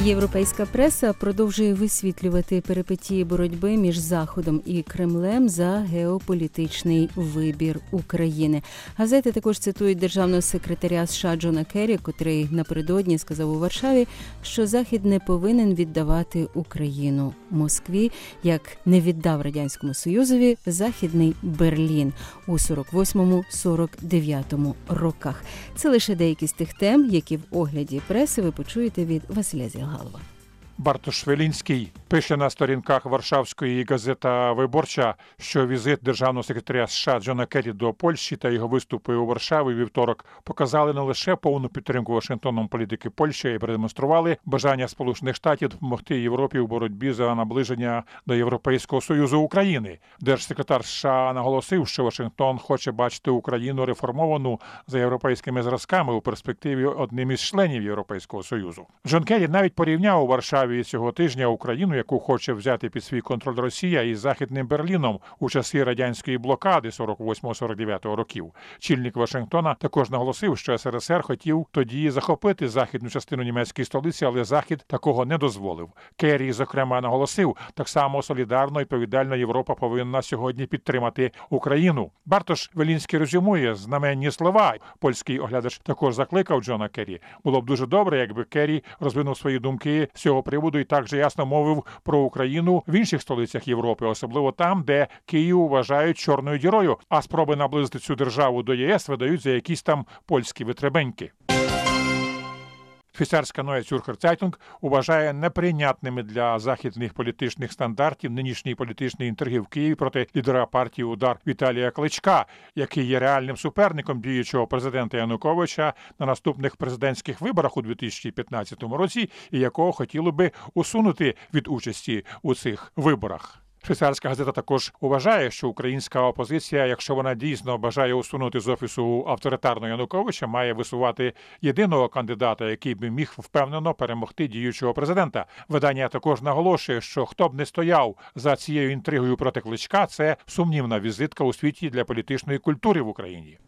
Європейська преса продовжує висвітлювати перипетії боротьби між Заходом і Кремлем за геополітичний вибір України. Газети також цитують державного секретаря США Джона Керрі, котрий напередодні сказав у Варшаві, що Захід не повинен віддавати Україну Москві, як не віддав Радянському Союзові Західний Берлін у 48-49 роках. Це лише деякі з тих тем, які в огляді преси ви почуєте від Василя Зілгалова. Бартош Велінський пише на сторінках Варшавської газета «Виборча», що візит державного секретаря США Джона Керрі до Польщі та його виступи у Варшаві вівторок показали не лише повну підтримку Вашингтоном політики Польщі і продемонстрували бажання Сполучених Штатів допомогти Європі у боротьбі за наближення до Європейського Союзу України. Держсекретар США наголосив, що Вашингтон хоче бачити Україну реформовану за європейськими зразками у перспективі одним із членів Європейського Союзу. Джон Керрі навіть порівняв у Варшаві цього тижня Україну, яку хоче взяти під свій контроль Росія, із Західним Берліном у часи радянської блокади 48-49 років. Чільник Вашингтона також наголосив, що СРСР хотів тоді захопити західну частину німецької столиці, але Захід такого не дозволив. Керрі, зокрема, наголосив, так само солідарно і відповідально Європа повинна сьогодні підтримати Україну. Бартош Велінський резюмує знаменні слова. Польський оглядач також закликав Джона Керрі. Було б дуже добре, якби Керрі розвинув свої думки з цього приводу і також ясно мовив про Україну в інших столицях Європи, особливо там, де Київ вважають чорною дірою, а спроби наблизити цю державу до ЄС видають за якісь там польські витребеньки. Швейцарська Neue Zürcher Zeitung вважає неприйнятними для західних політичних стандартів нинішні політичні інтриги в Києві проти лідера партії «Удар» Віталія Кличка, який є реальним суперником діючого президента Януковича на наступних президентських виборах у 2015 році і якого хотіли би усунути від участі у цих виборах. Швейцарська газета також вважає, що українська опозиція, якщо вона дійсно бажає усунути з офісу авторитарного Януковича, має висувати єдиного кандидата, який би міг впевнено перемогти діючого президента. Видання також наголошує, що хто б не стояв за цією інтригою проти Кличка, це сумнівна візитка у світі для політичної культури в Україні.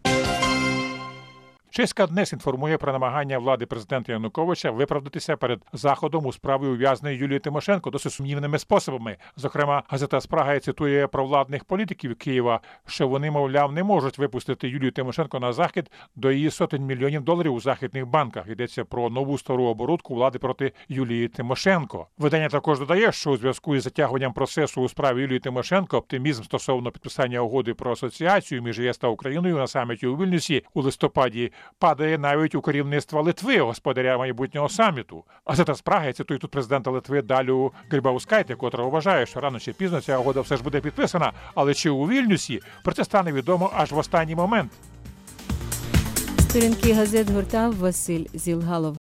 Чеська ДНЕС інформує про намагання влади президента Януковича виправдатися перед Заходом у справі ув'язненої Юлії Тимошенко досить сумнівними способами. Зокрема, газета «Спрага» цитує провладних політиків Києва, що вони, мовляв, не можуть випустити Юлію Тимошенко на Захід до її сотень мільйонів доларів у західних банках. Йдеться про нову стару оборудку влади проти Юлії Тимошенко. Видання також додає, що у зв'язку із затягуванням процесу у справі Юлії Тимошенко оптимізм стосовно підписання угоди про асоціацію між ЄС та Україною на саміті у Вільнюсі у листопаді падає навіть у керівництва Литви, господаря майбутнього саміту. Газета «Спрага» цитує тут президента Литви Далю Грибаускайте, котра вважає, що рано чи пізно ця угода все ж буде підписана, але чи у Вільнюсі, про це стане відомо аж в останній момент. Сторінки газет гортав Василь Зілгалов.